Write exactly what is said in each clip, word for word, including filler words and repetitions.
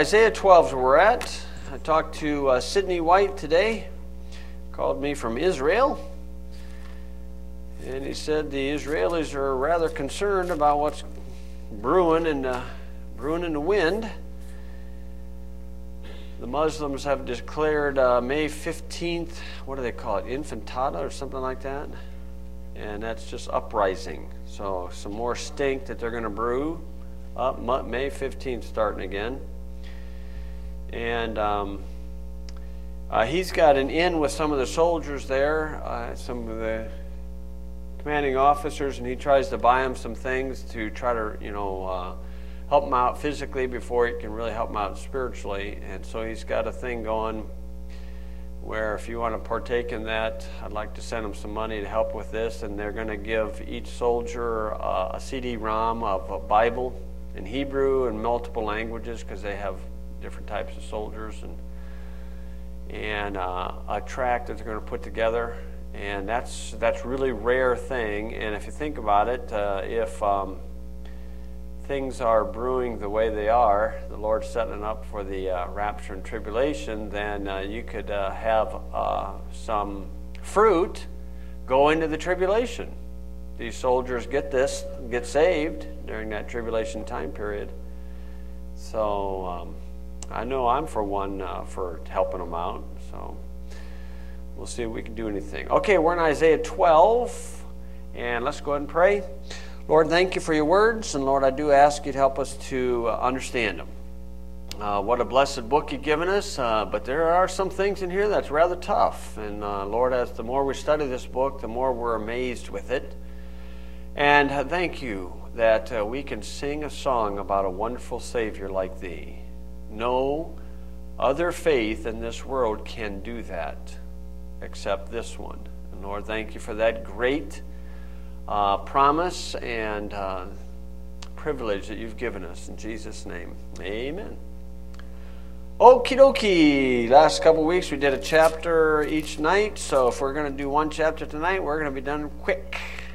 Isaiah twelve is where we're at. I talked to uh, Sidney White today, called me from Israel, and he said the Israelis are rather concerned about what's brewing and uh, brewing in the wind. The Muslims have declared uh, May fifteenth, what do they call it, Intifada or something like that, and that's just uprising. So some more stink that they're going to brew up May fifteenth starting again. And um, uh, he's got an in with some of the soldiers there, uh, some of the commanding officers, and he tries to buy them some things to try to, you know, uh, help them out physically before he can really help them out spiritually. And so he's got a thing going where if you want to partake in that, I'd like to send them some money to help with this. And they're going to give each soldier uh, a C D ROM of a Bible in Hebrew and multiple languages, because they have different types of soldiers, and and uh, a tract that they're going to put together, and that's that's really rare thing. And if you think about it, uh, if um, things are brewing the way they are, the Lord's setting it up for the uh, rapture and tribulation, then uh, you could uh, have uh, some fruit go into the tribulation. These soldiers get this, get saved during that tribulation time period. So um, I know I'm for one uh, for helping them out, so we'll see if we can do anything. Okay, we're in Isaiah twelve, and let's go ahead and pray. Lord, thank you for your words, and Lord, I do ask you to help us to uh, understand them. Uh, what a blessed book you've given us, uh, but there are some things in here that's rather tough, and uh, Lord, as the more we study this book, the more we're amazed with it. And uh, thank you that uh, we can sing a song about a wonderful Savior like thee. No other faith in this world can do that except this one. And Lord, thank you for that great uh, promise and uh, privilege that you've given us. In Jesus' name, amen. Okie dokie. Last couple weeks we did a chapter each night, so if we're going to do one chapter tonight, we're going to be done quick.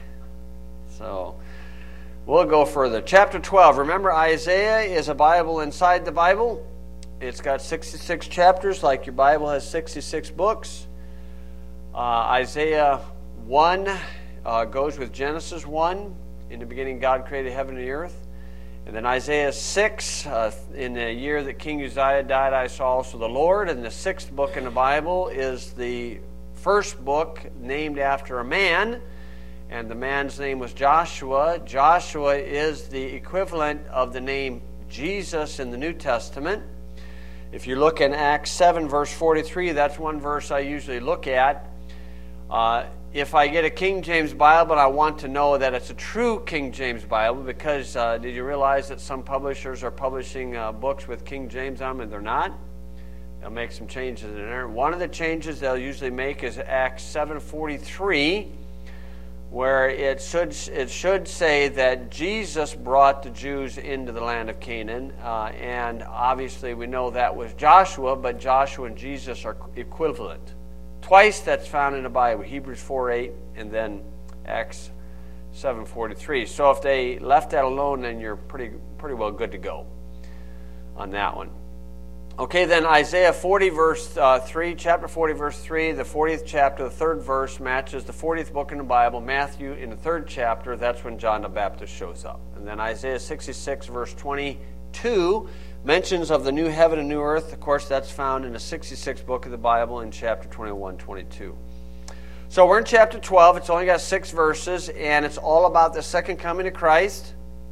So we'll go further. Chapter twelve. Remember, Isaiah is a Bible inside the Bible. It's got sixty-six chapters, like your Bible has sixty-six books. Uh, Isaiah one uh, goes with Genesis one. In the beginning, God created heaven and the earth. And then Isaiah six, uh, in the year that King Uzziah died, I saw also the Lord. And the sixth book in the Bible is the first book named after a man. And the man's name was Joshua. Joshua is the equivalent of the name Jesus in the New Testament. If you look in Acts seven, verse forty-three, that's one verse I usually look at. Uh, if I get a King James Bible, I want to know that it's a true King James Bible, because uh, did you realize that some publishers are publishing uh, books with King James on them, and they're not? They'll make some changes in there. One of the changes they'll usually make is Acts seven forty-three, where it should it should say that Jesus brought the Jews into the land of Canaan, uh, and obviously we know that was Joshua, but Joshua and Jesus are equivalent. Twice that's found in the Bible, Hebrews four eight, and then Acts seven forty-three. So if they left that alone, then you're pretty pretty well good to go on that one. Okay, then Isaiah forty, verse uh, three, chapter forty, verse three, the fortieth chapter, the third verse matches the fortieth book in the Bible, Matthew, in the third chapter. That's when John the Baptist shows up. And then Isaiah sixty-six, verse twenty-two, mentions of the new heaven and new earth. Of course, that's found in the sixty-sixth book of the Bible in chapter twenty-one, twenty-two. So we're in chapter twelve. It's only got six verses, and it's all about the second coming of Christ.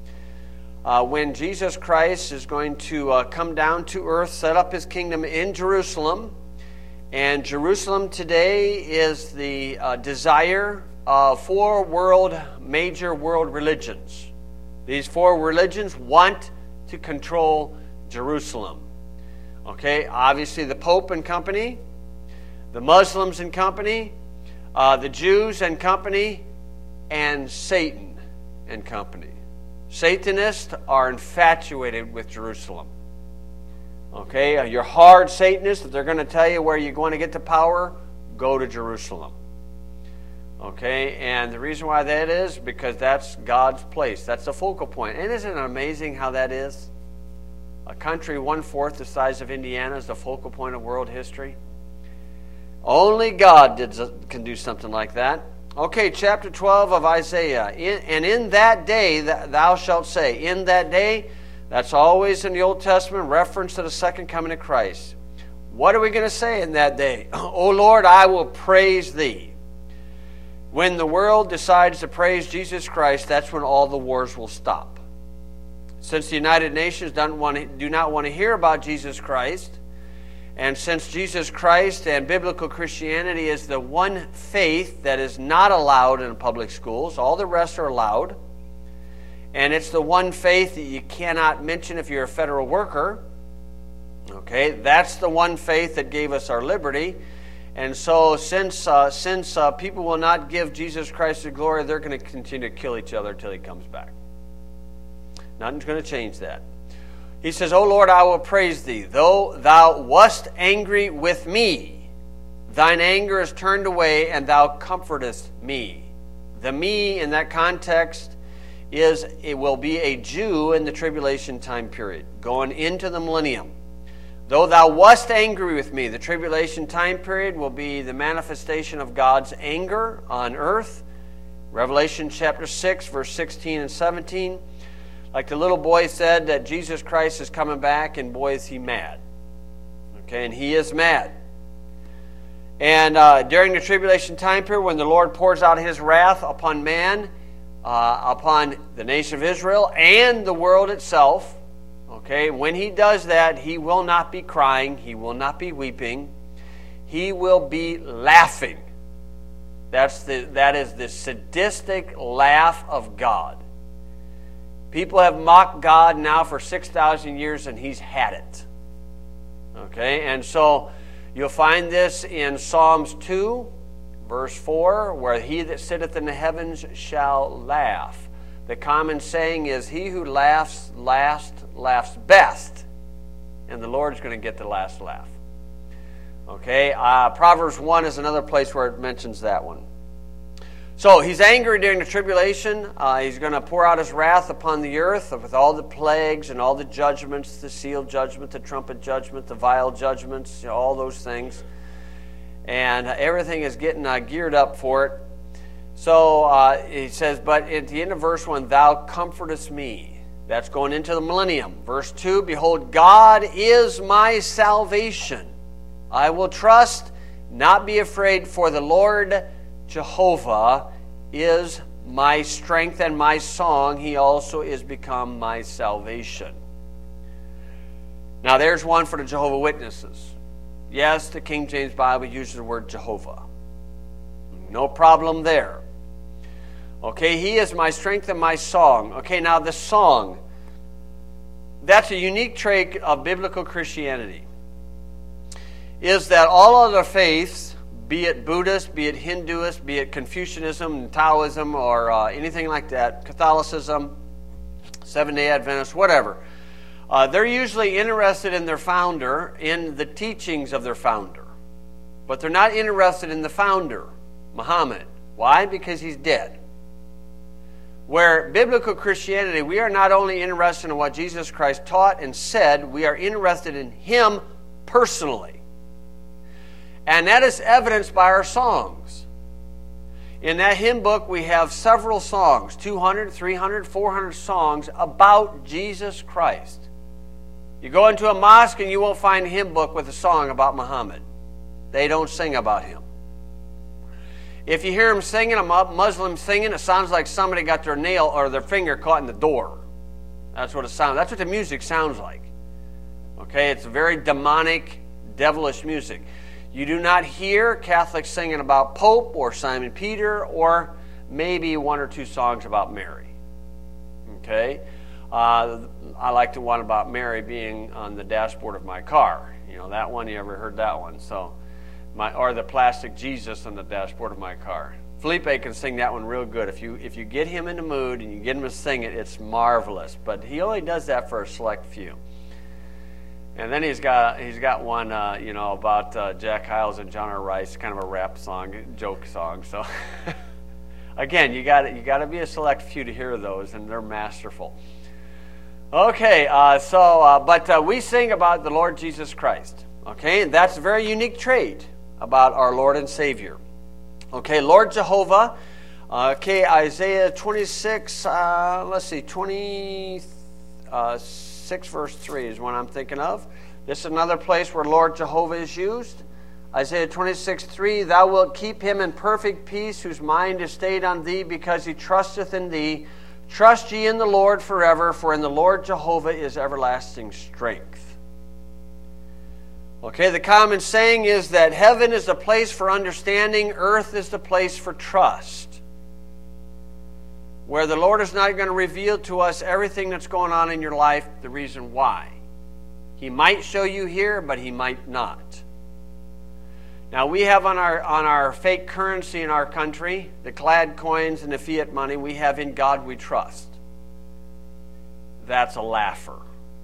Uh, when Jesus Christ is going to uh, come down to earth, set up his kingdom in Jerusalem. And Jerusalem today is the uh, desire of four world, major world religions. These four religions want to control Jerusalem. Okay, obviously the Pope and company, the Muslims and company, uh, the Jews and company, and Satan and company. Satanists are infatuated with Jerusalem. Okay, your hard Satanists, if they're going to tell you where you're going to get the power, go to Jerusalem. Okay, and the reason why that is, because that's God's place. That's the focal point. And isn't it amazing how that is? A country one-fourth the size of Indiana is the focal point of world history. Only God did, can do something like that. Okay, chapter twelve of Isaiah. In, and in that day thou shalt say, in that day, that's always in the Old Testament, reference to the second coming of Christ. What are we going to say in that day? O Lord, I will praise thee. When the world decides to praise Jesus Christ, that's when all the wars will stop. Since the United Nations don't want to, do not want to hear about Jesus Christ, and since Jesus Christ and biblical Christianity is the one faith that is not allowed in public schools, all the rest are allowed, and it's the one faith that you cannot mention if you're a federal worker, okay, that's the one faith that gave us our liberty. And so since uh, since uh, people will not give Jesus Christ the glory, they're going to continue to kill each other until he comes back. Nothing's going to change that. He says, O Lord, I will praise thee. Though thou wast angry with me, thine anger is turned away, and thou comfortest me. The me in that context is, it will be a Jew in the tribulation time period, going into the millennium. Though thou wast angry with me, the tribulation time period will be the manifestation of God's anger on earth. Revelation chapter six, verse sixteen and seventeen. Like the little boy said that Jesus Christ is coming back, and boy is he mad. Okay, and he is mad. And uh, during the tribulation time period, when the Lord pours out his wrath upon man, uh, upon the nation of Israel, and the world itself, okay, when he does that, he will not be crying, he will not be weeping, he will be laughing. That's the, that is the sadistic laugh of God. People have mocked God now for six thousand years, and he's had it. Okay, and so you'll find this in Psalms two, verse four, where he that sitteth in the heavens shall laugh. The common saying is, he who laughs last laughs best, and the Lord's going to get the last laugh. Okay, uh, Proverbs one is another place where it mentions that one. So he's angry during the tribulation. Uh, he's going to pour out his wrath upon the earth with all the plagues and all the judgments, the seal judgment, the trumpet judgment, the vial judgments, you know, all those things. And everything is getting uh, geared up for it. So uh, he says, but at the end of verse one, thou comfortest me. That's going into the millennium. Verse two, behold, God is my salvation. I will trust, not be afraid, for the Lord Jehovah is my strength and my song. He also is become my salvation. Now there's one for the Jehovah's Witnesses. Yes, the King James Bible uses the word Jehovah. No problem there. Okay, he is my strength and my song. Okay, now the song, that's a unique trait of biblical Christianity, is that all other faiths, be it Buddhist, be it Hinduist, be it Confucianism, Taoism, or uh, anything like that, Catholicism, Seventh-day Adventist, whatever, uh, they're usually interested in their founder, in the teachings of their founder. But they're not interested in the founder, Muhammad. Why? Because he's dead. Where biblical Christianity, we are not only interested in what Jesus Christ taught and said, we are interested in him personally. And that is evidenced by our songs. In that hymn book, we have several songs, two hundred, three hundred, four hundred songs about Jesus Christ. You go into a mosque and you won't find a hymn book with a song about Muhammad. They don't sing about him. If you hear them singing, a Muslim singing, it sounds like somebody got their nail or their finger caught in the door. That's what it sounds. That's what the music sounds like. Okay, it's very demonic, devilish music. You do not hear Catholics singing about Pope or Simon Peter, or maybe one or two songs about Mary. Okay, uh, I like the one about Mary being on the dashboard of my car. You know that one. You ever heard that one? So. My, or the plastic Jesus on the dashboard of my car. Felipe can sing that one real good. If you if you get him in the mood and you get him to sing it, it's marvelous. But he only does that for a select few. And then he's got he's got one uh, you know about uh, Jack Hyles and John R. Rice, kind of a rap song, joke song. So again, you got you got to be a select few to hear those, and they're masterful. Okay, uh, so, uh, but uh, we sing about the Lord Jesus Christ. Okay, and that's a very unique trait about our Lord and Savior. Okay, Lord Jehovah. Uh, okay, Isaiah twenty-six, uh, let's see, twenty-six verse three is one I'm thinking of. This is another place where Lord Jehovah is used. Isaiah twenty-six three, Thou wilt keep him in perfect peace, whose mind is stayed on thee, because he trusteth in thee. Trust ye in the Lord forever, for in the Lord Jehovah is everlasting strength. Okay, the common saying is that heaven is the place for understanding, earth is the place for trust. Where the Lord is not going to reveal to us everything that's going on in your life, the reason why. He might show you here, but he might not. Now we have on our on our fake currency in our country, the clad coins and the fiat money, we have in God we trust. That's a laugher.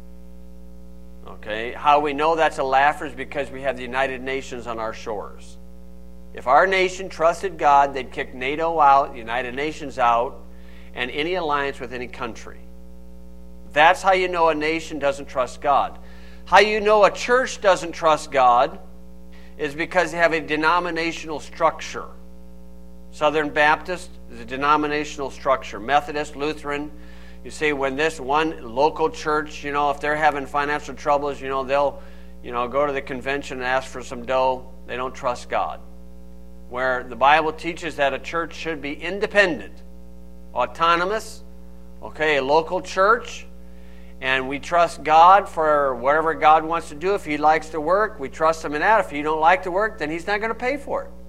Okay? How we know that's a laugher is because we have the United Nations on our shores. If our nation trusted God, they'd kick NATO out, the United Nations out, and any alliance with any country. That's how you know a nation doesn't trust God. How you know a church doesn't trust God is because they have a denominational structure. Southern Baptist is a denominational structure. Methodist, Lutheran, you see when this one local church, you know, if they're having financial troubles, you know, they'll, you know, go to the convention and ask for some dough. They don't trust God. Where the Bible teaches that a church should be independent, autonomous, okay, a local church, and we trust God for whatever God wants to do. If he likes to work, we trust him in that. If he don't like to work, then he's not going to pay for it.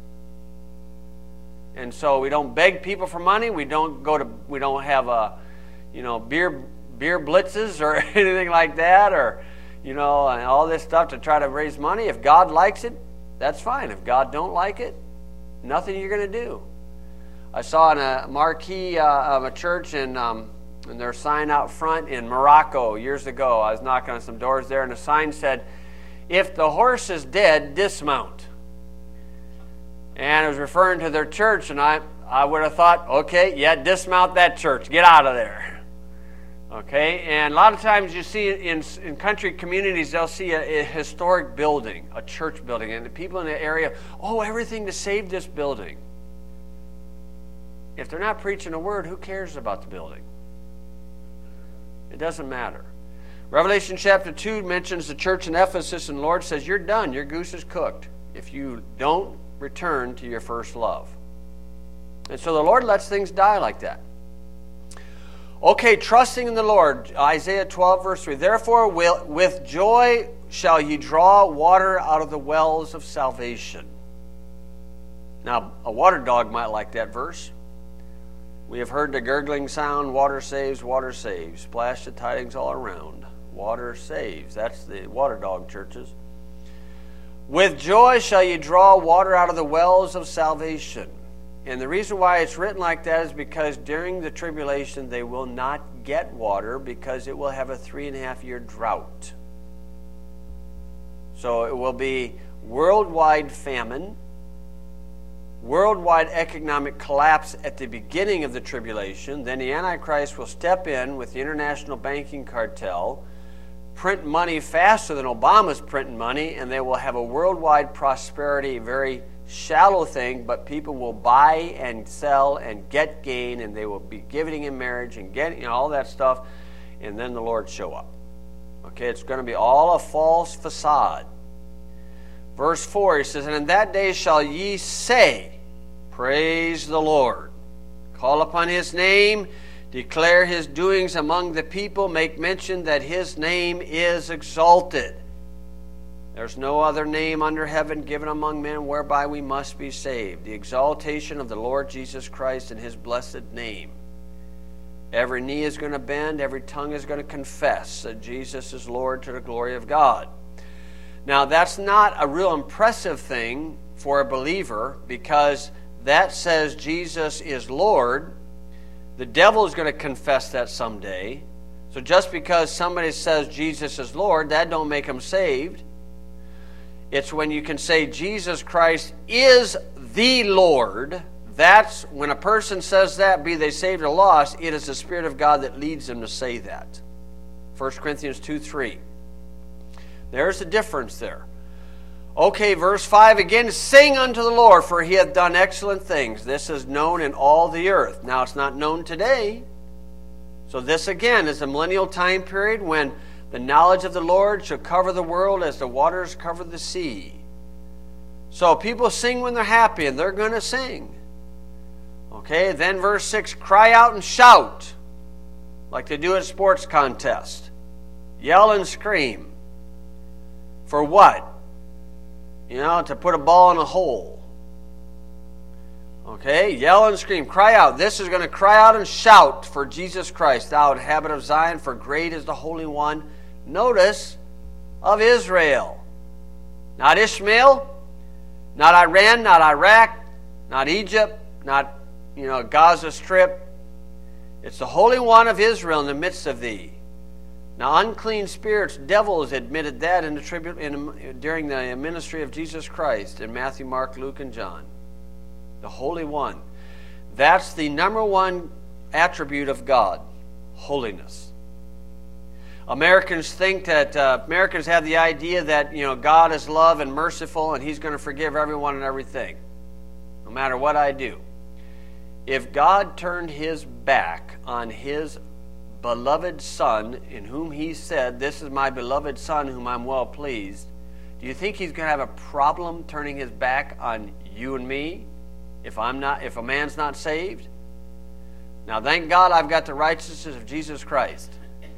And so we don't beg people for money. We don't go to, we don't have a, you know, beer beer blitzes or anything like that, or, you know, and all this stuff to try to raise money. If God likes it, that's fine. If God don't like it, nothing you're going to do. I saw in a marquee uh, of a church in um, and their sign out front in Morocco years ago. I was knocking on some doors there, and the sign said, "If the horse is dead, dismount." And it was referring to their church, and I, I would have thought, okay, yeah, dismount that church. Get out of there. Okay, and a lot of times you see in, in country communities, they'll see a, a historic building, a church building, and the people in the area, oh, everything to save this building. If they're not preaching a word, who cares about the building? It doesn't matter. Revelation chapter two mentions the church in Ephesus, and the Lord says, you're done. Your goose is cooked if you don't return to your first love. And so the Lord lets things die like that. Okay, trusting in the Lord. Isaiah twelve, verse three. Therefore, will, with joy shall ye draw water out of the wells of salvation. Now, a water dog might like that verse. We have heard the gurgling sound, water saves, water saves. Splash the tidings all around. Water saves. That's the water dog churches. With joy shall you draw water out of the wells of salvation. And the reason why it's written like that is because during the tribulation they will not get water because it will have a three and a half year drought. So it will be worldwide famine, worldwide economic collapse at the beginning of the tribulation. Then the Antichrist will step in with the international banking cartel, print money faster than Obama's printing money, and they will have a worldwide prosperity, a very shallow thing, but people will buy and sell and get gain, and they will be giving in marriage and getting, you know, all that stuff, and then the Lord show up. Okay, it's going to be all a false facade. Verse four, he says, and in that day shall ye say, praise the Lord. Call upon his name, declare his doings among the people, make mention that his name is exalted. There's no other name under heaven given among men whereby we must be saved. The exaltation of the Lord Jesus Christ and his blessed name. Every knee is going to bend, every tongue is going to confess that Jesus is Lord to the glory of God. Now, that's not a real impressive thing for a believer because that says Jesus is Lord. The devil is going to confess that someday. So just because somebody says Jesus is Lord, that don't make him saved. It's when you can say Jesus Christ is the Lord. That's when a person says that, be they saved or lost, it is the Spirit of God that leads them to say that. First Corinthians two three. There's the difference there. Okay, verse five again, sing unto the Lord, for he hath done excellent things. This is known in all the earth. Now it's not known today. So this again is a millennial time period when the knowledge of the Lord shall cover the world as the waters cover the sea. So people sing when they're happy, and they're going to sing. Okay, then verse six, cry out and shout, like they do at sports contests. Yell and scream. For what? You know, to put a ball in a hole. Okay, yell and scream, cry out. This is going to cry out and shout for Jesus Christ, thou inhabitant of Zion, for great is the Holy One, notice, of Israel. Not Ishmael, not Iran, not Iraq, not Egypt, not, you know, Gaza Strip. It's the Holy One of Israel in the midst of thee. Now, unclean spirits, devils admitted that in the tribute in, during the ministry of Jesus Christ in Matthew, Mark, Luke, and John. The Holy One. That's the number one attribute of God, holiness. Americans think that, uh, Americans have the idea that, you know, God is love and merciful and He's going to forgive everyone and everything, no matter what I do. If God turned His back on His beloved Son, in whom He said, this is my beloved Son whom I'm well pleased, do you think He's going to have a problem turning His back on you and me if I'm not, if a man's not saved? Now, thank God I've got the righteousness of Jesus Christ.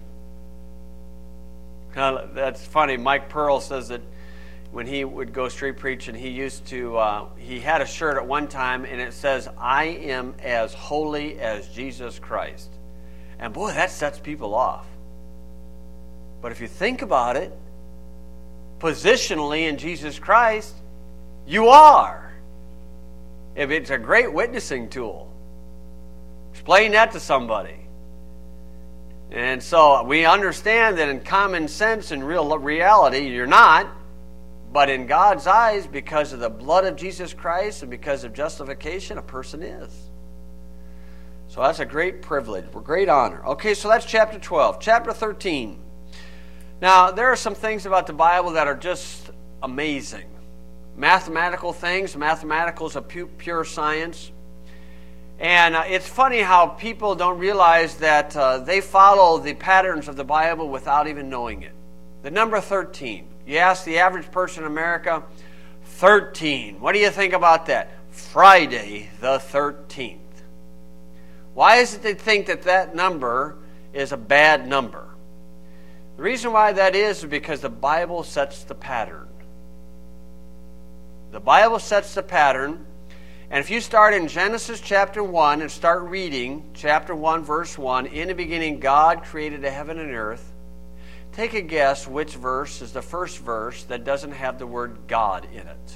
Now, that's funny. Mike Pearl says that when he would go street preaching, he used to, uh, he had a shirt at one time and it says, I am as holy as Jesus Christ. And boy, that sets people off. But if you think about it, positionally in Jesus Christ, you are. It's a great witnessing tool. Explain that to somebody. And so we understand that in common sense and real reality, you're not. But in God's eyes, because of the blood of Jesus Christ and because of justification, a person is. So that's a great privilege, a great honor. Okay, so that's chapter twelve. Chapter thirteen. Now, there are some things about the Bible that are just amazing. Mathematical things. Mathematical is a pu- pure science. And uh, it's funny how people don't realize that uh, they follow the patterns of the Bible without even knowing it. The number thirteen. You ask the average person in America, thirteen. What do you think about that? Friday the thirteenth. Why is it they think that that number is a bad number? The reason why that is is because the Bible sets the pattern. The Bible sets the pattern. And if you start in Genesis chapter one and start reading chapter one, verse one, in the beginning God created the heaven and earth, take a guess which verse is the first verse that doesn't have the word God in it.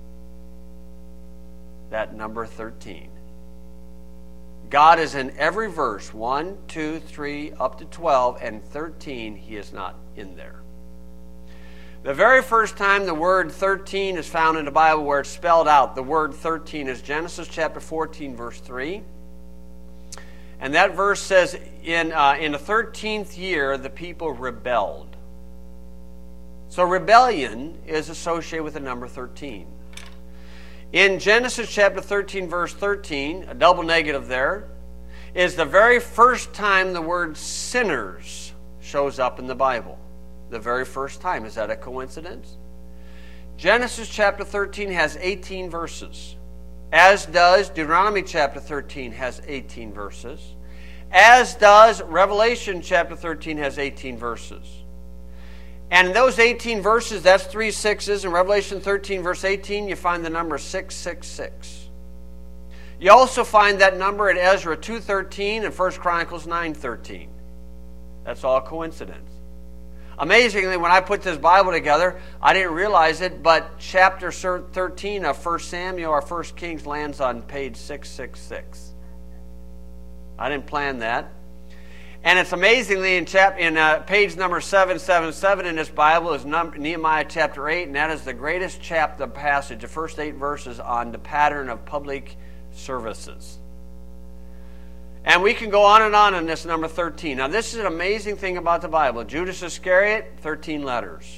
That number thirteen. God is in every verse, one, two, three, up to twelve, and thirteen, He is not in there. The very first time the word thirteen is found in the Bible where it's spelled out, the word thirteen is Genesis chapter fourteen, verse three. And that verse says, in, uh, in the thirteenth year, the people rebelled. So rebellion is associated with the number thirteen. In Genesis chapter thirteen, verse thirteen, a double negative there, is the very first time the word sinners shows up in the Bible. The very first time. Is that a coincidence? Genesis chapter thirteen has eighteen verses. As does Deuteronomy chapter thirteen has eighteen verses. As does Revelation chapter thirteen has eighteen verses. And in those eighteen verses, that's three sixes. In Revelation thirteen, verse eighteen, you find the number six six six. You also find that number in Ezra two thirteen and First Chronicles nine thirteen. That's all coincidence. Amazingly, when I put this Bible together, I didn't realize it, but chapter thirteen of First Samuel or First Kings lands on page six six six. I didn't plan that. And it's amazingly in, chap- in uh, page number seven seven seven in this Bible is num- Nehemiah chapter eight, and that is the greatest chapter passage, the first eight verses on the pattern of public services. And we can go on and on on this number thirteen. Now, this is an amazing thing about the Bible. Judas Iscariot, thirteen letters.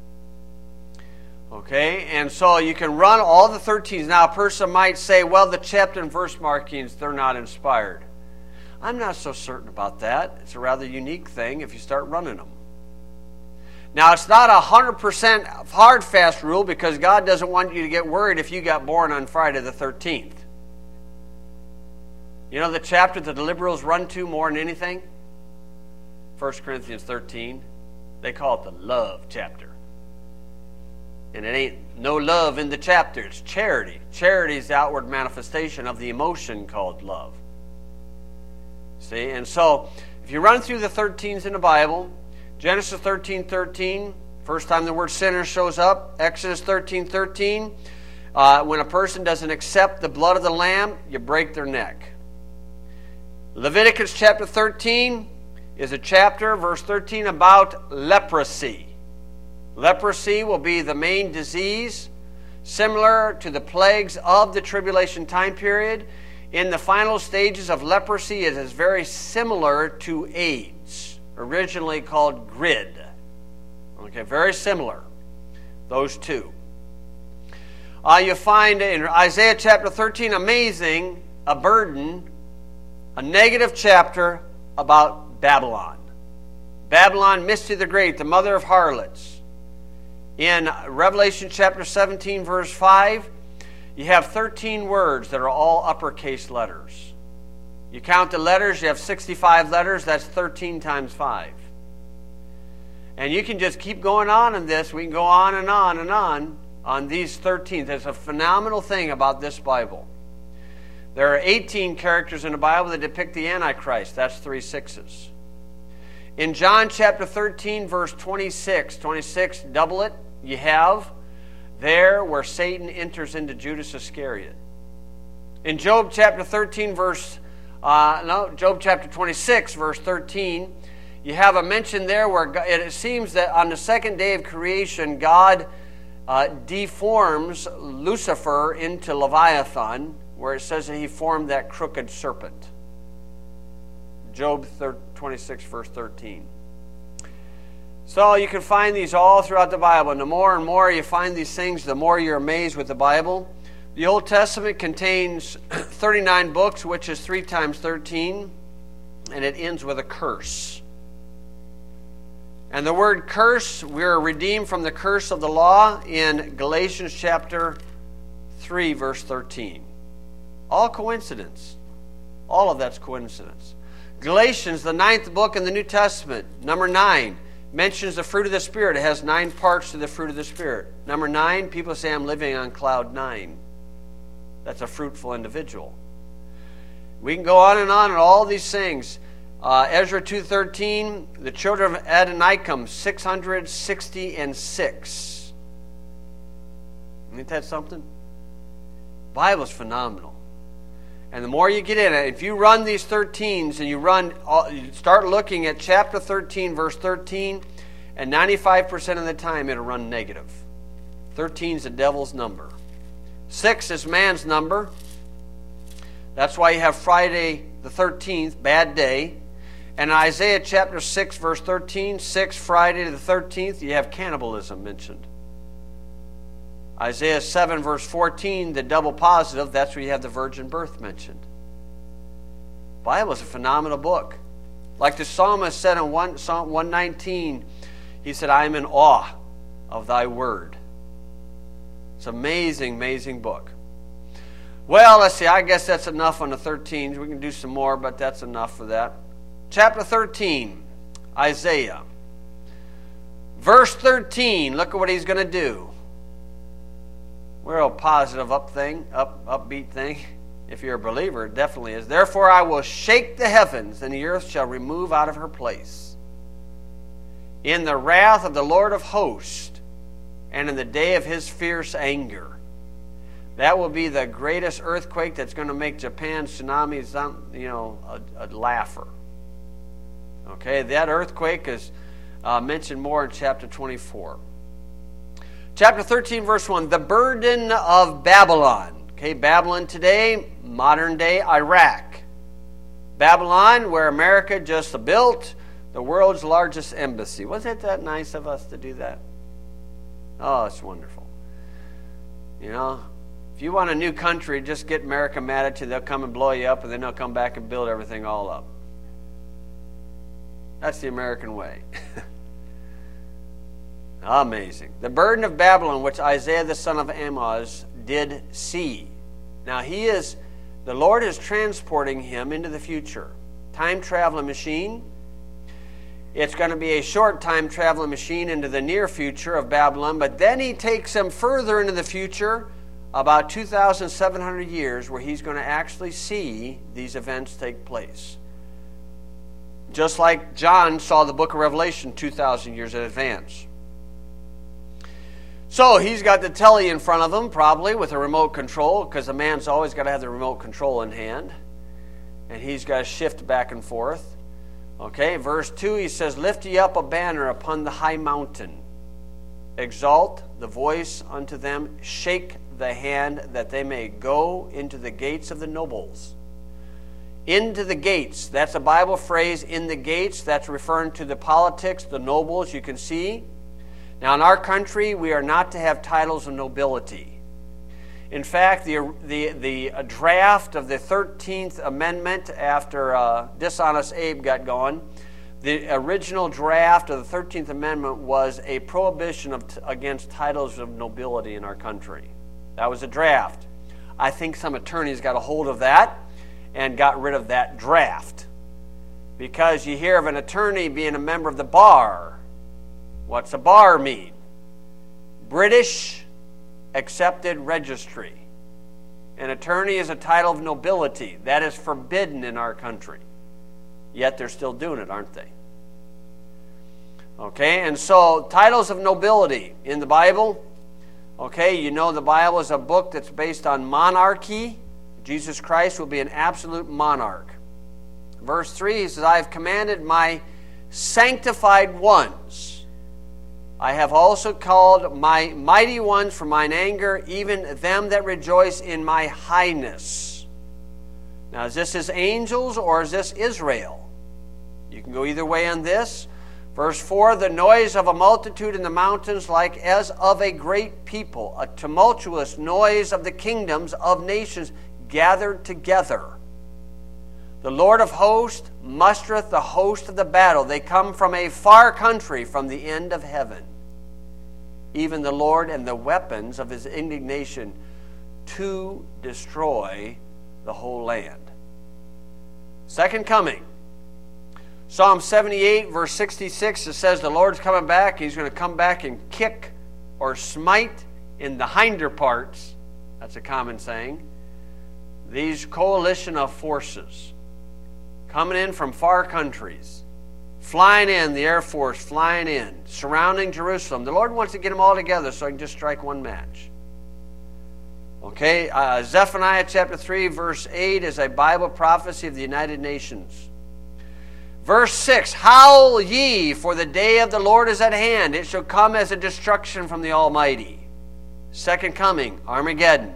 Okay, and so you can run all the thirteens. Now, a person might say, well, the chapter and verse markings, they're not inspired. I'm not so certain about that. It's a rather unique thing if you start running them. Now, it's not a one hundred percent hard, fast rule because God doesn't want you to get worried if you got born on Friday the thirteenth. You know the chapter that the liberals run to more than anything? First Corinthians thirteen. They call it the love chapter. And it ain't no love in the chapter. It's charity. Charity is the outward manifestation of the emotion called love. See? And so, if you run through the thirteens in the Bible, Genesis thirteen thirteen, first time the word sinner shows up. Exodus thirteen thirteen, uh, when a person doesn't accept the blood of the lamb, you break their neck. Leviticus chapter thirteen is a chapter, verse thirteen, about leprosy. Leprosy will be the main disease, similar to the plagues of the tribulation time period. In the final stages of leprosy, it is very similar to AIDS, originally called grid. Okay, very similar, those two. Uh, you find in Isaiah chapter thirteen, amazing, a burden, a negative chapter about Babylon. Babylon, Misty the Great, the mother of harlots. In Revelation chapter seventeen, verse five, you have thirteen words that are all uppercase letters. You count the letters, you have sixty-five letters, that's thirteen times five. And you can just keep going on in this. We can go on and on and on on these thirteen. There's a phenomenal thing about this Bible. There are eighteen characters in the Bible that depict the Antichrist. That's three sixes. In John chapter thirteen, verse twenty-six, twenty-six, double it, you have there where Satan enters into Judas Iscariot. In Job chapter thirteen, verse, uh, no, Job chapter twenty-six, verse thirteen, you have a mention there where God, it seems that on the second day of creation, God uh, deforms Lucifer into Leviathan, where it says that he formed that crooked serpent. Job twenty-six, verse thirteen. So you can find these all throughout the Bible. And the more and more you find these things, the more you're amazed with the Bible. The Old Testament contains thirty-nine books, which is three times thirteen. And it ends with a curse. And the word curse, we're redeemed from the curse of the law in Galatians chapter three, verse thirteen. All coincidence. All of that's coincidence. Galatians, the ninth book in the New Testament, number nine, mentions the fruit of the Spirit. It has nine parts to the fruit of the Spirit. Number nine, people say I'm living on cloud nine. That's a fruitful individual. We can go on and on and all these things. Uh, Ezra two thirteen, the children of Adonikam, six hundred sixty and six. Ain't that something? The Bible's phenomenal. And the more you get in it, if you run these thirteens and you run, you start looking at chapter thirteen, verse thirteen, and ninety-five percent of the time it'll run negative. thirteen is the devil's number. six is man's number. That's why you have Friday the thirteenth, bad day. And in Isaiah chapter six, verse thirteen, six, Friday the thirteenth, you have cannibalism mentioned. Isaiah seven, verse fourteen, the double positive, that's where you have the virgin birth mentioned. The Bible is a phenomenal book. Like the psalmist said in one, Psalm one nineteen, he said, I am in awe of thy word. It's an amazing, amazing book. Well, let's see, I guess that's enough on the thirteens. We can do some more, but that's enough for that. Chapter thirteen, Isaiah. Verse thirteen, look at what he's going to do. We're a positive up thing, up upbeat thing. If you're a believer, it definitely is. Therefore I will shake the heavens, and the earth shall remove out of her place. In the wrath of the Lord of hosts, and in the day of his fierce anger. That will be the greatest earthquake that's going to make Japan tsunami, you know, a, a laugher. Okay, that earthquake is uh, mentioned more in chapter twenty-four. Chapter thirteen, verse one, the burden of Babylon. Okay, Babylon today, modern day Iraq. Babylon, where America just built the world's largest embassy. Wasn't that nice of us to do that? Oh, it's wonderful. You know, if you want a new country, just get America mad at you. They'll come and blow you up, and then they'll come back and build everything all up. That's the American way. Amazing. The burden of Babylon, which Isaiah the son of Amoz did see. Now he is, the Lord is transporting him into the future. Time traveling machine. It's going to be a short time traveling machine into the near future of Babylon, but then he takes him further into the future, about two thousand seven hundred years, where he's going to actually see these events take place. Just like John saw the book of Revelation two thousand years in advance. So he's got the telly in front of him, probably with a remote control, because a man's always got to have the remote control in hand. And he's got to shift back and forth. Okay, verse two, he says, "Lift ye up a banner upon the high mountain. Exalt the voice unto them. Shake the hand, that they may go into the gates of the nobles." Into the gates. That's a Bible phrase, in the gates. That's referring to the politics, the nobles, you can see. Now, in our country, we are not to have titles of nobility. In fact, the the the draft of the thirteenth Amendment after uh, Dishonest Abe got going, the original draft of the thirteenth Amendment was a prohibition of t- against titles of nobility in our country. That was a draft. I think some attorneys got a hold of that and got rid of that draft. Because you hear of an attorney being a member of the bar. What's a bar mean? British Accepted Registry. An attorney is a title of nobility. That is forbidden in our country. Yet they're still doing it, aren't they? Okay, and so titles of nobility in the Bible. Okay, you know the Bible is a book that's based on monarchy. Jesus Christ will be an absolute monarch. Verse three, he says, "I have commanded my sanctified ones. I have also called my mighty ones from mine anger, even them that rejoice in my highness." Now, is this his angels or is this Israel? You can go either way on this. Verse four, "The noise of a multitude in the mountains, like as of a great people, a tumultuous noise of the kingdoms of nations gathered together. The Lord of hosts mustereth the host of the battle. They come from a far country, from the end of heaven. Even the Lord and the weapons of his indignation to destroy the whole land." Second coming. Psalm seventy-eight, verse sixty-six, it says the Lord's coming back. He's going to come back and kick or smite in the hinder parts. That's a common saying. These coalition of forces coming in from far countries, flying in, the Air Force flying in, surrounding Jerusalem. The Lord wants to get them all together so he can just strike one match. Okay, uh, Zephaniah chapter three, verse eight is a Bible prophecy of the United Nations. Verse six, "Howl ye, for the day of the Lord is at hand. It shall come as a destruction from the Almighty." Second coming, Armageddon.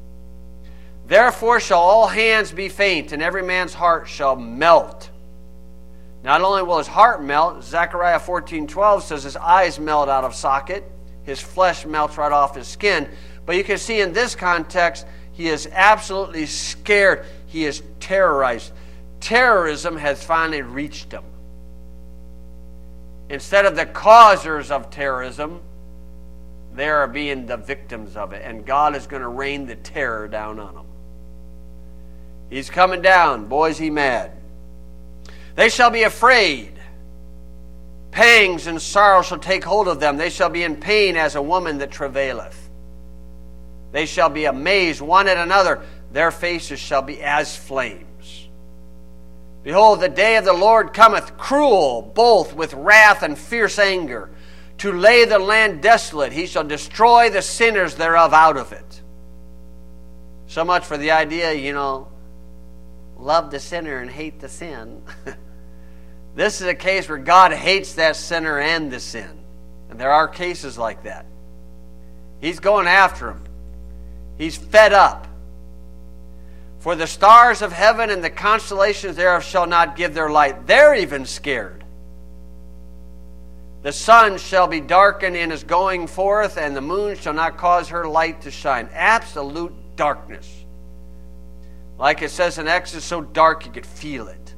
"Therefore shall all hands be faint, and every man's heart shall melt." Not only will his heart melt, Zechariah fourteen twelve says his eyes melt out of socket, his flesh melts right off his skin. But you can see in this context, he is absolutely scared. He is terrorized. Terrorism has finally reached him. Instead of the causers of terrorism, they are being the victims of it. And God is going to rain the terror down on them. He's coming down. Boy, is he mad. "They shall be afraid. Pangs and sorrow shall take hold of them. They shall be in pain as a woman that travaileth. They shall be amazed one at another. Their faces shall be as flames. Behold, the day of the Lord cometh, cruel, both with wrath and fierce anger, to lay the land desolate. He shall destroy the sinners thereof out of it." So much for the idea, you know, love the sinner and hate the sin. This is a case where God hates that sinner and the sin. And there are cases like that. He's going after him. He's fed up. For the stars of heaven and the constellations thereof shall not give their light. They're even scared. The sun shall be darkened in his going forth, and the moon shall not cause her light to shine. Absolute darkness. Like it says in Exodus, so dark you could feel it.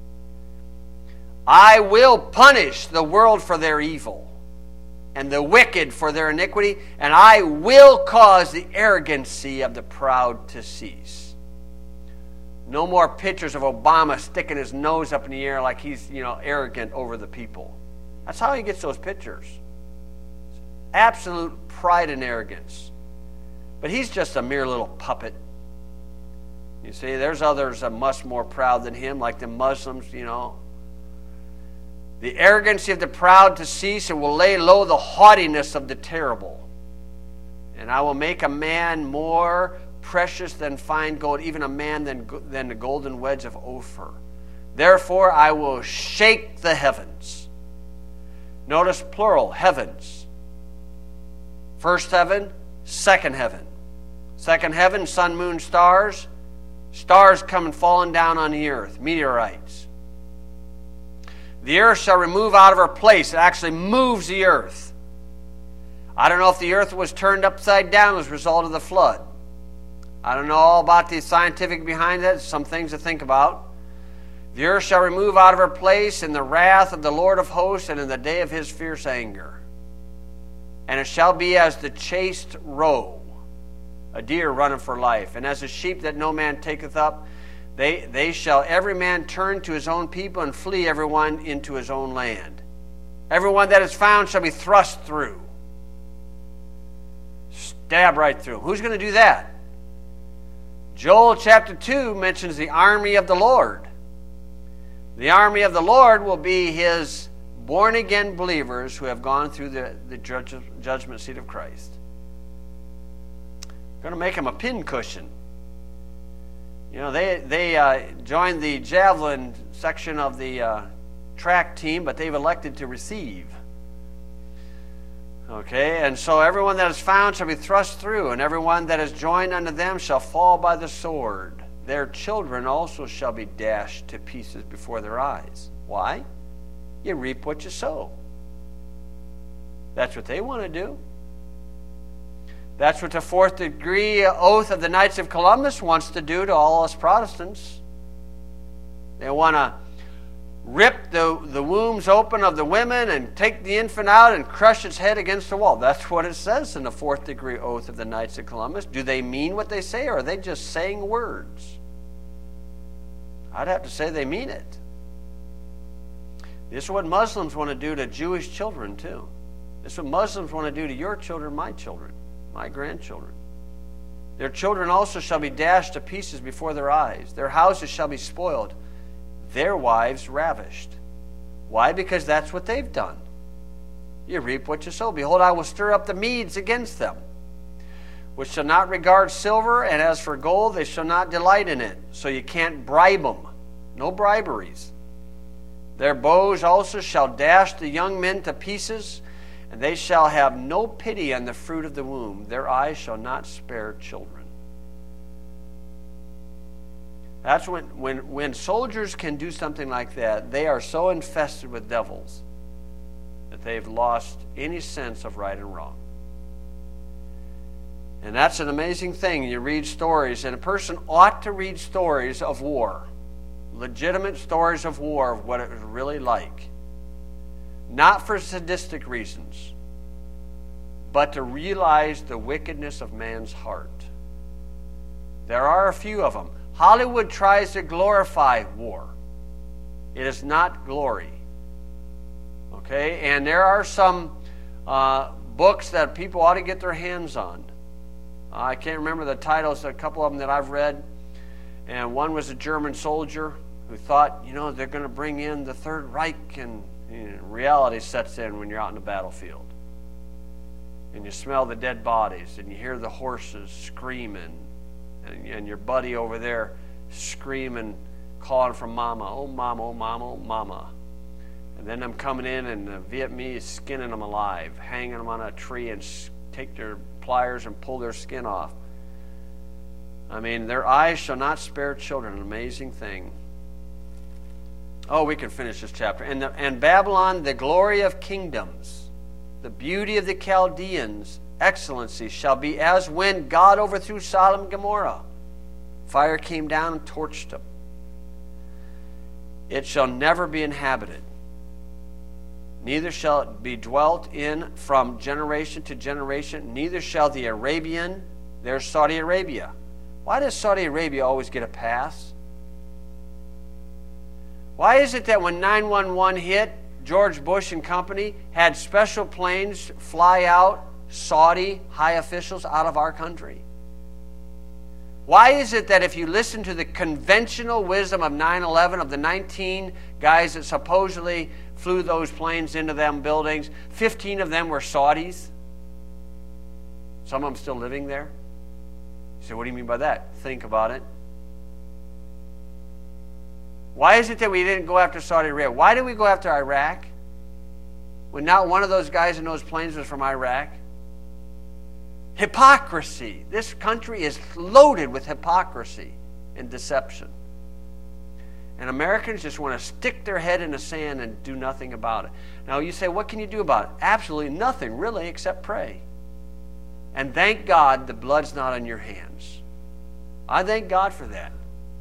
I will punish the world for their evil, and the wicked for their iniquity, and I will cause the arrogancy of the proud to cease. No more pictures of Obama sticking his nose up in the air like he's, you know, arrogant over the people. That's how he gets those pictures. Absolute pride and arrogance. But he's just a mere little puppet. You see, there's others that are much more proud than him, like the Muslims, you know. The arrogancy of the proud to cease, and will lay low the haughtiness of the terrible. And I will make a man more precious than fine gold, even a man than, than the golden wedge of Ophir. Therefore I will shake the heavens. Notice plural, heavens. First heaven, second heaven. Second heaven, sun, moon, stars. Stars coming falling down on the earth, meteorites. The earth shall remove out of her place. It actually moves the earth. I don't know if the earth was turned upside down as a result of the flood. I don't know all about the scientific behind that. Some things to think about. The earth shall remove out of her place in the wrath of the Lord of hosts and in the day of his fierce anger. And it shall be as the chased roe, a deer running for life, and as a sheep that no man taketh up. They, they shall every man turn to his own people, and flee every one into his own land. Everyone that is found shall be thrust through. Stab right through. Who's going to do that? Joel chapter two mentions the army of the Lord. The army of the Lord will be his born-again believers who have gone through the, the judge, judgment seat of Christ. Going to make him a pincushion. You know, they, they uh, joined the javelin section of the uh, track team, but they've elected to receive. Okay, and so everyone that is found shall be thrust through, and everyone that is joined unto them shall fall by the sword. Their children also shall be dashed to pieces before their eyes. Why? You reap what you sow. That's what they want to do. That's what the fourth degree oath of the Knights of Columbus wants to do to all us Protestants. They want to rip the, the wombs open of the women and take the infant out and crush its head against the wall. That's what it says in the fourth degree oath of the Knights of Columbus. Do they mean what they say, or are they just saying words? I'd have to say they mean it. This is what Muslims want to do to Jewish children too. This is what Muslims want to do to your children, my children, my grandchildren. Their children also shall be dashed to pieces before their eyes. Their houses shall be spoiled, their wives ravished. Why? Because that's what they've done. You reap what you sow. Behold, I will stir up the Medes against them, which shall not regard silver, and as for gold, they shall not delight in it. So you can't bribe them. No briberies. Their bows also shall dash the young men to pieces, and they shall have no pity on the fruit of the womb. Their eyes shall not spare children. That's when, when, when soldiers can do something like that, they are so infested with devils that they've lost any sense of right and wrong. And that's an amazing thing. You read stories, and a person ought to read stories of war, legitimate stories of war, of what it was really like. Not for sadistic reasons, but to realize the wickedness of man's heart. There are a few of them. Hollywood tries to glorify war. It is not glory. Okay? And there are some uh, books that people ought to get their hands on. Uh, I can't remember the titles, a couple of them that I've read. And one was a German soldier who thought, you know, they're going to bring in the Third Reich, and you know, reality sets in when you're out in the battlefield. And you smell the dead bodies, and you hear the horses screaming, and, and your buddy over there screaming, calling for mama, oh mama, oh mama, oh mama. And then them coming in, and the Vietnamese skinning them alive, hanging them on a tree, and take their pliers and pull their skin off. I mean, their eyes shall not spare children. An amazing thing. Oh, we can finish this chapter. And, the, and Babylon, the glory of kingdoms, the beauty of the Chaldeans, excellency, shall be as when God overthrew Sodom and Gomorrah. Fire came down and torched them. It shall never be inhabited, neither shall it be dwelt in from generation to generation, neither shall the Arabian, there's Saudi Arabia. Why does Saudi Arabia always get a pass? Why is it that when nine one one hit, George Bush and company had special planes fly out Saudi high officials out of our country? Why is it that if you listen to the conventional wisdom of nine eleven, of the nineteen guys that supposedly flew those planes into them buildings, fifteen of them were Saudis? Some of them still living there? You say, what do you mean by that? Think about it. Why is it that we didn't go after Saudi Arabia? Why did we go after Iraq when not one of those guys in those planes was from Iraq? Hypocrisy. This country is loaded with hypocrisy and deception. And Americans just want to stick their head in the sand and do nothing about it. Now you say, what can you do about it? Absolutely nothing, really, except pray. And thank God the blood's not on your hands. I thank God for that.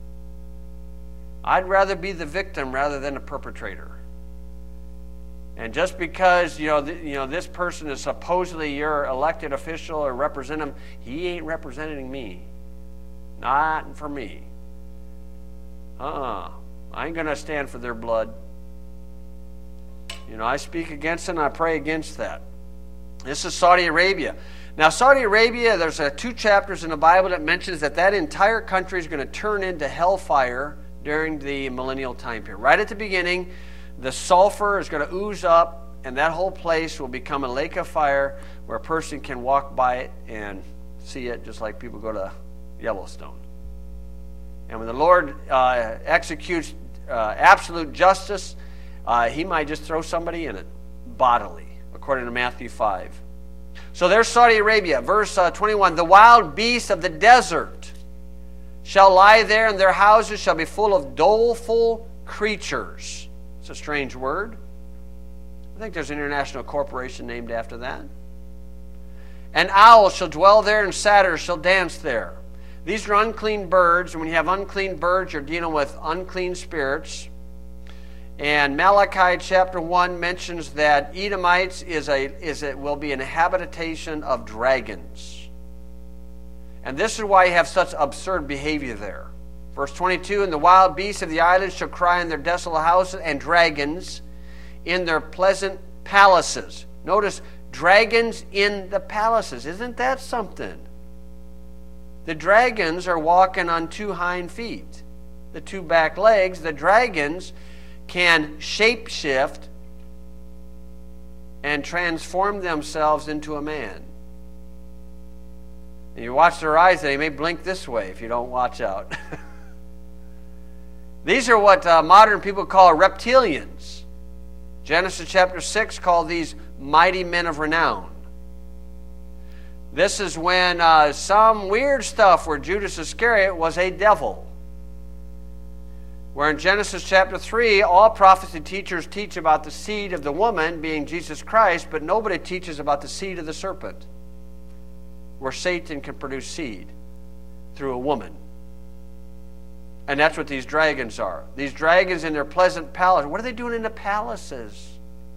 I'd rather be the victim rather than the perpetrator. And just because you know, th- you know this person is supposedly your elected official or represent him, he ain't representing me. Not for me. Uh-uh. I ain't going to stand for their blood. You know, I speak against it and I pray against that. This is Saudi Arabia. Now, Saudi Arabia, there's uh, two chapters in the Bible that mentions that that entire country is going to turn into hellfire during the millennial time period. Right at the beginning, the sulfur is going to ooze up, and that whole place will become a lake of fire where a person can walk by it and see it just like people go to Yellowstone. And when the Lord uh, executes uh, absolute justice, uh, he might just throw somebody in it bodily, according to Matthew five. So there's Saudi Arabia. Verse uh, twenty-one, the wild beasts of the desert shall lie there, and their houses shall be full of doleful creatures. It's a strange word. I think there's an international corporation named after that. An owl shall dwell there, and satyrs shall dance there. These are unclean birds, and when you have unclean birds, you're dealing with unclean spirits. And Malachi chapter one mentions that Edomites is a is it will be an habitation of dragons. And this is why you have such absurd behavior there. Verse twenty-two, and the wild beasts of the islands shall cry in their desolate houses, and dragons in their pleasant palaces. Notice, dragons in the palaces. Isn't that something? The dragons are walking on two hind feet. The two back legs, the dragons can shapeshift and transform themselves into a man. And you watch their eyes, they may blink this way if you don't watch out. These are what uh, modern people call reptilians. Genesis chapter six called these mighty men of renown. This is when uh, some weird stuff where Judas Iscariot was a devil. Where in Genesis chapter three, all prophecy teachers teach about the seed of the woman being Jesus Christ, but nobody teaches about the seed of the serpent, where Satan can produce seed through a woman. And that's what these dragons are. These dragons in their pleasant palace. What are they doing in the palaces?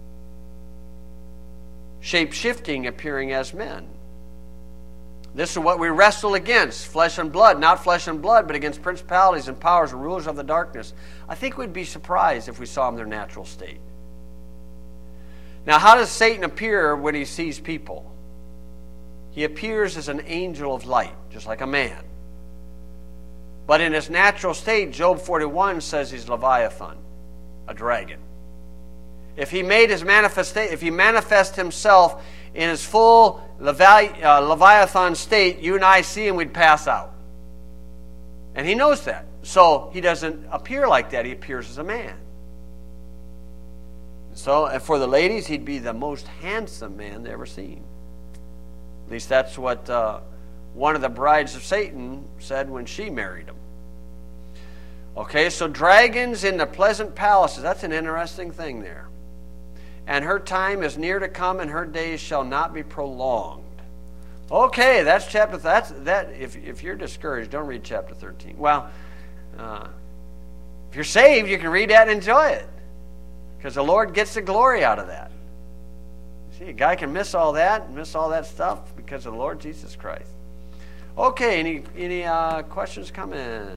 Shape-shifting, appearing as men. This is what we wrestle against, flesh and blood. Not flesh and blood, but against principalities and powers and rulers of the darkness. I think we'd be surprised if we saw them in their natural state. Now, how does Satan appear when he sees people? He appears as an angel of light, just like a man. But in his natural state, Job forty-one says he's Leviathan, a dragon. If he made his manifesta- if he manifests himself in his full Levi- uh, Leviathan state, you and I see him, we'd pass out. And he knows that. So he doesn't appear like that. He appears as a man. So and for the ladies, he'd be the most handsome man they ever seen. At least that's what uh, one of the brides of Satan said when she married him. Okay, so dragons in the pleasant palaces. That's an interesting thing there. And her time is near to come, and her days shall not be prolonged. Okay, that's chapter. That's that. If if you're discouraged, don't read chapter thirteen. Well, uh, if you're saved, you can read that and enjoy it, because the Lord gets the glory out of that. See, a guy can miss all that, miss all that stuff because of the Lord Jesus Christ. Okay, any any uh, questions, comments?